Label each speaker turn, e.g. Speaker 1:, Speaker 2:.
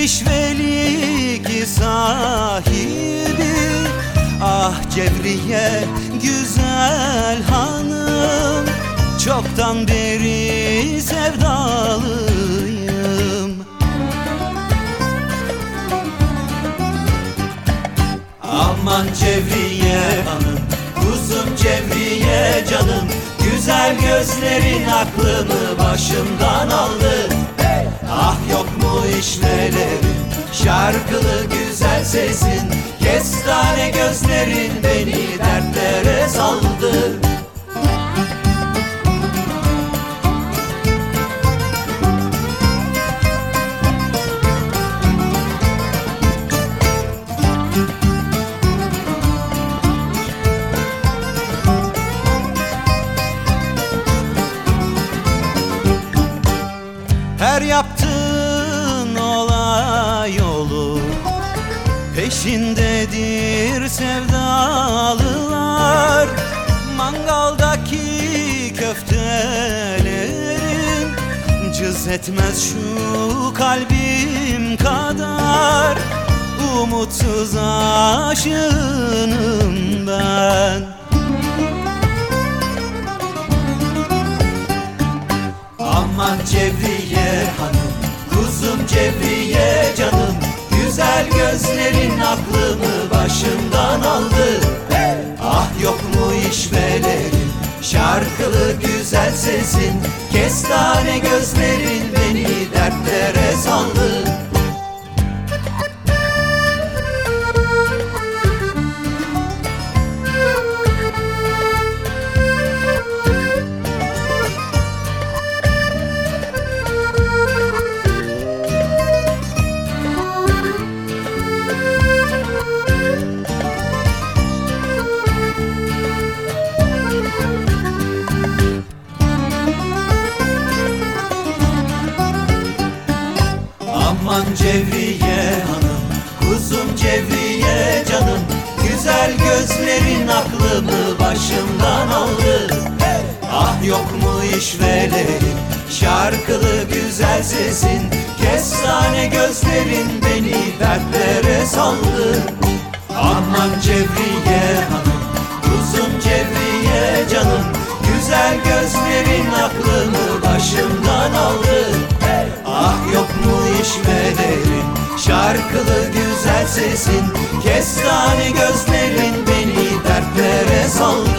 Speaker 1: işvelik sahibi. Ah Cevriye güzel hanım, çoktan beri sevdalıyım. Aman Cevriye hanım, kuzum Cevriye canım, güzel gözlerin aklımı başımdan aldı. Ah yok mu işvelerin, şarkılı güzel sesin, kestane gözlerin beni dertlere saldı. Her yaptığın olay olur, peşindedir sevdalılar. Mangaldaki köftelerin cız etmez şu kalbim kadar. Umutsuz aşığım ben. Aman Cevriye hanım, kuzum Cevriye canım, güzel gözlerin aklımı başımdan aldı. Ah yok mu işvelerin, şarkılı güzel sesin, kestane gözlerin beni dertlere saldı. Aman Cevriye hanım, kuzum Cevriye canım, güzel gözlerin aklımı başımdan aldı. Ah yok mu işvelerin, şarkılı güzel sesin, kestane gözlerin beni dertlere saldı. Aman Cevriye hanım, kuzum Cevriye canım, güzel gözlerin aklımı başımdan aldı. Ah yok mu işvelerin, şarkılı güzel sesin, kestane gözlerin beni dertlere saldı.